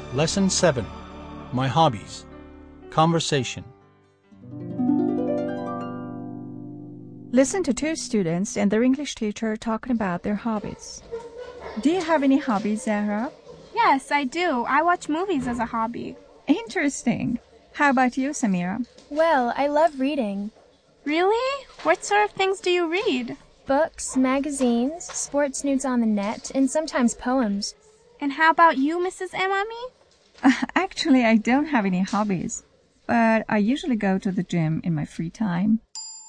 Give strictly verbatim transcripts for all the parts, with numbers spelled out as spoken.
Lesson seven. My Hobbies. Conversation. Listen to two students and their English teacher talking about their hobbies. Do you have any hobbies, Zahra? Yes, I do. I watch movies as a hobby. Interesting. How about you, Samira? Well, I love reading. Really? What sort of things do you read? Books, magazines, sports news on the net, and sometimes poems. And how about you, Missus Amami? Uh, actually, I don't have any hobbies, but I usually go to the gym in my free time.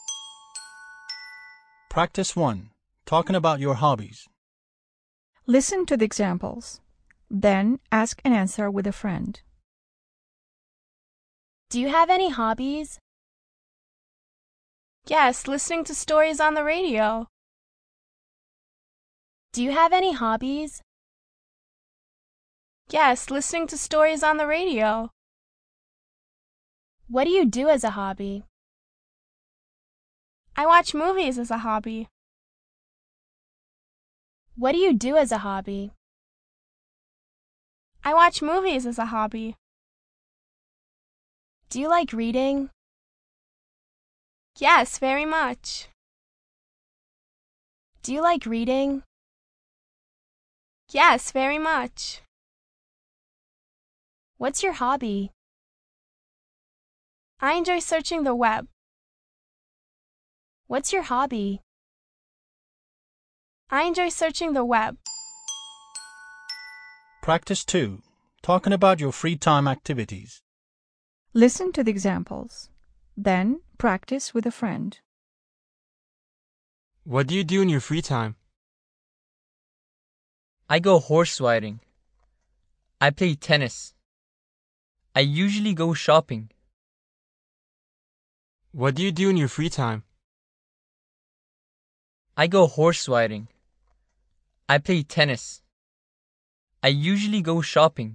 Practice one. Talking about your hobbies. Listen to the examples. Then ask and answer with a friend. Do you have any hobbies? Yes, listening to stories on the radio. Do you have any hobbies? Yes, listening to stories on the radio. What do you do as a hobby? I watch movies as a hobby. What do you do as a hobby? I watch movies as a hobby. Do you like reading? Yes, very much. Do you like reading? Yes, very much. What's your hobby? I enjoy searching the web. What's your hobby? I enjoy searching the web. Practice two. Talking about your free time activities. Listen to the examples. Then practice with a friend. What do you do in your free time? I go horse riding. I play tennis. I usually go shopping. What do you do in your free time? I go horse riding. I play tennis. I usually go shopping.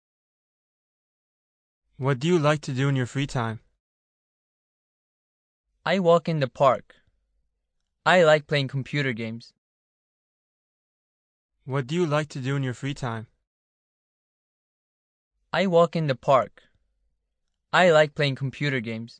What do you like to do in your free time? I walk in the park. I like playing computer games. What do you like to do in your free time? I walk in the park. I like playing computer games.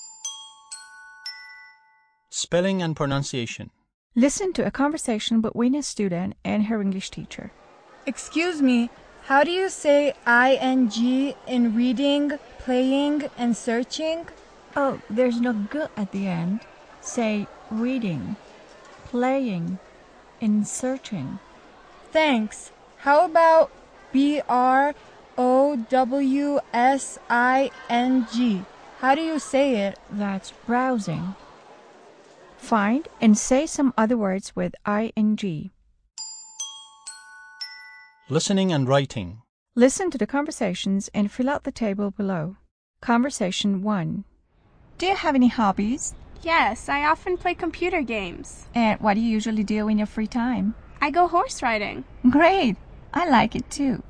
Spelling and pronunciation. Listen to a conversation between a student and her English teacher. Excuse me, how do you say ing in reading, playing, and searching? Oh, there's no g at the end. Say reading, playing, and searching. Thanks. How about B R O W S I N G? How do you say it? That's browsing. Find and say some other words with ing. Listening and writing. Listen to the conversations and fill out the table below. Conversation one. Do you have any hobbies? Yes, I often play computer games. And what do you usually do in your free time? I go horse riding. Great! I like it too.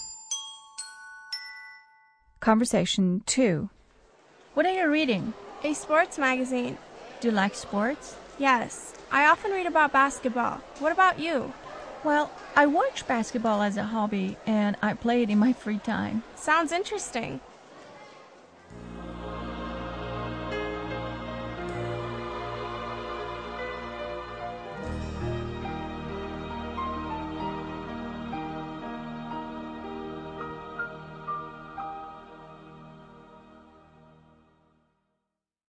Conversation two. What are you reading? A sports magazine. Do you like sports? Yes, I often read about basketball. What about you? Well, I watch basketball as a hobby and I play it in my free time. Sounds interesting.